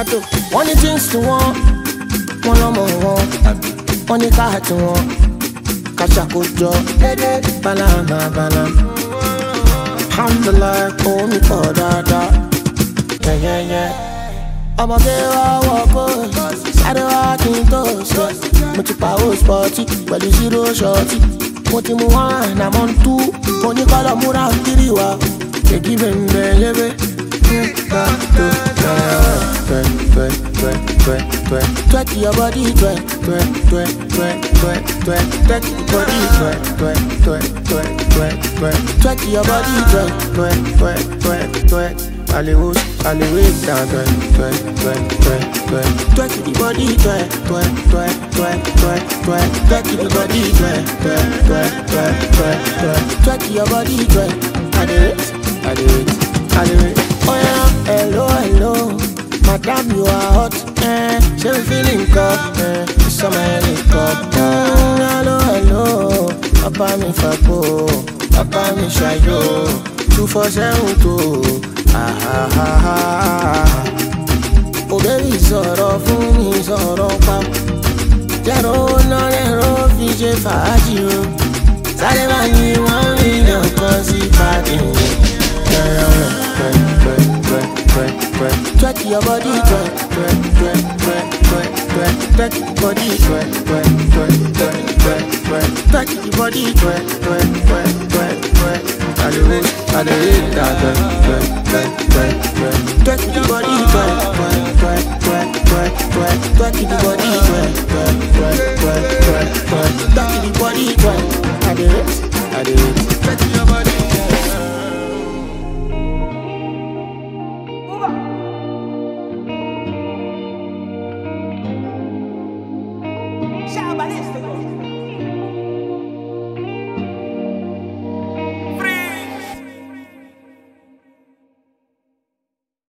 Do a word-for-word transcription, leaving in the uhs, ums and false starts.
Kato, one things to one, one on one, one car to one, Kashakojo, Balama, Balam. Alhamdulillah, call me for dada. Yeah, yeah, yeah. I'm a girl, walk on. I don't walk in toast. Much power sporty, but you zero shorty. What you want, I'm on two. When you call a mura, Kiriwa. They give him the leve. Twerk your body, twerk, twerk, twerk, twerk, twerk, twerk, twerk your body, twerk, twerk, twerk, twerk, twerk, twerk, twerk your body, twerk, twerk, twerk, twerk, twerk. Hollywood, Hollywood, down, twerk, twerk, twerk, twerk, twerk, twerk your body, twerk, twerk, twerk, twerk, twerk, twerk, twerk your body, twerk, twerk, twerk, twerk, twerk, twerk, twerk your body, twerk. I do it, I do it, I do it. Oh yeah, hello, hello, madam, you are hot, eh? She be feeling cold, eh? It's summer and it's cold. Mm, hello, hello, papa mi fapo, papa mi shayo, two for seven two. Ah ah ah ah. Oh baby, sọ̀rọ̀ fún mi, sọ̀rọ̀ pa. Jẹ́rọ náà lẹ́rọ fi ṣe fàájì o. Sáré máa ní one million kan sí pàdé. Twerk your body, twerk, twerk, twerk, twerk, twerk, twerk, twerk your body, twerk, twerk, twerk, twerk, twerk, twerk, twerk your body, twerk, twerk, twerk, twerk, twerk. I do it, I do it, twerk, twerk, twerk, twerk, twerk, twerk your body, twerk, twerk, twerk, twerk, twerk, twerk, twerk your body, twerk, twerk, twerk, twerk, twerk, twerk, twerk your body, twerk. I do it, I do it, twerk your body. Ballistic.